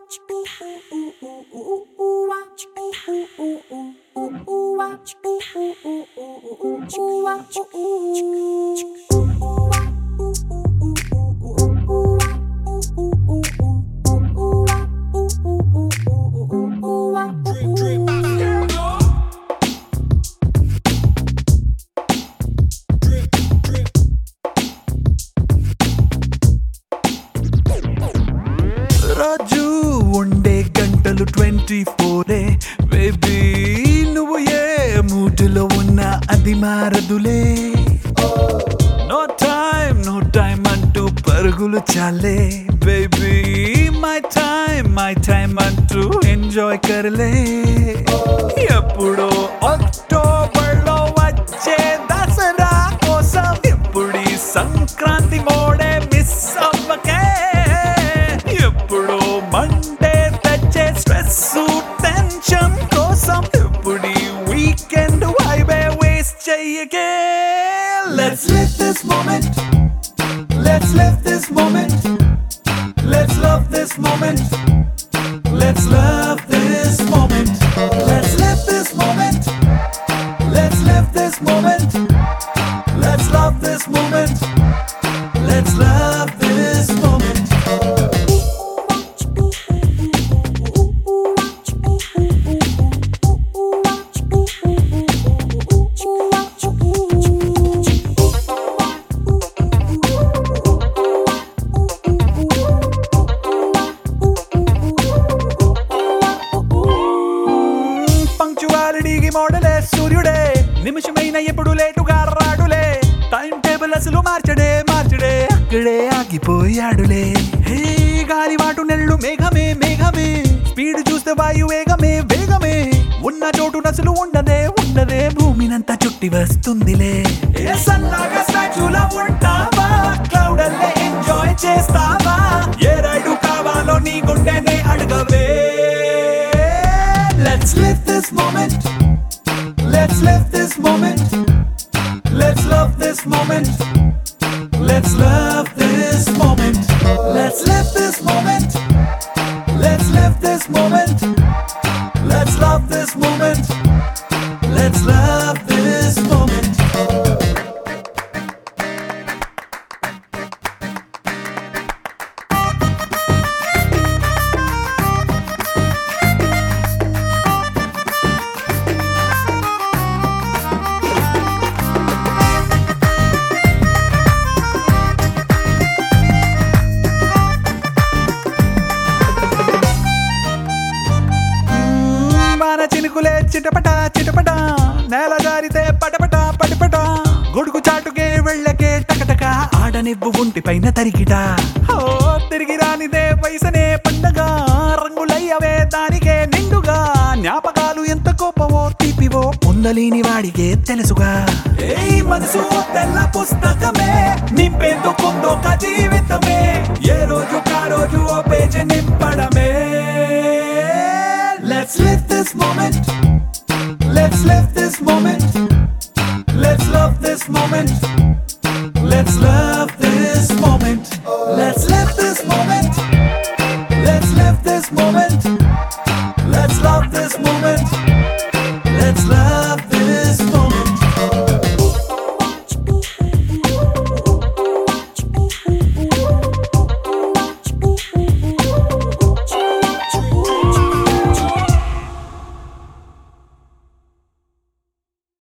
రాజు ఉండే గంటలు 24 బేబీ నువ్వు ఏ మూడులో ఉన్నా అది మారదులే నో టైం అంటూ పరుగులు చాలే బేబీ మై టైం అంటూ ఎంజాయ్ కర్లే ఎప్పుడో అక్టోబర్లో వచ్చే దసరా కోసం ఇప్పుడు సంక్రాంతి మోడే మిస్ అవ్వకే ఎప్పుడు మండే తెచ్చే స్ట్రెస్ టెన్షన్ కోసం ఇప్పుడు వీకెండ్ వైబే వేస్ట్ చెయ్యకే Let's live this moment. Let's live this moment. Let's love this moment. Let's love this moment. Let's live this moment. Let's live this moment. Let's love this moment. Let's love this moment. పంక్చువాలిటీకి మోడలే సూర్యుడే నిమిషమైన ఎప్పుడు లేటుగా రాడులే time table అసలు మార్చడే అక్కడే ఆగిపోయాడులే హే గాలివాటు నెల్లు మేఘమే speed చూస్తే వాయు వేగమే ఉన్న చోటు నసలు ఉండదే భూమినంతా చుట్టి వస్తుందిలే ఏ సన్నాగా స్టాచ్యూలా ఉంటావా క్లౌడ్ అల్లే ఎంజాయ్ చేస్తావా ఏ రైడు కావాలో నీ గుండెనే అడగవే Let's live this moment. Let's live this moment. Let's love this moment. Let's love this moment. Let's live this moment. Let's live this moment. Let's love this moment. Let's love this moment. చినుకులే చిటపట నేల జారితే పటపట గొడుగు చాటుకే వెళ్ళకే టకటక ఆడనివ్వు ఒంటి పైన తరిగిట తిరిగి రానిదే వయసనే పండగ రంగులయ్యవే దానికే నిండుగా జ్ఞాపకాలు ఎంత కోపమో తీపివో పొందలేని వాడికే తెలుసుగా ఏ మనసు తెల్ల పుస్తకమే నింపేందుకుందొక జీవితమే ఏ రోజు కా రోజు ఓ పేజీ నింపడమే Let's live this moment. Let's live this moment. Let's love this moment. Let's love this moment. Let's live this moment. Let's live this moment.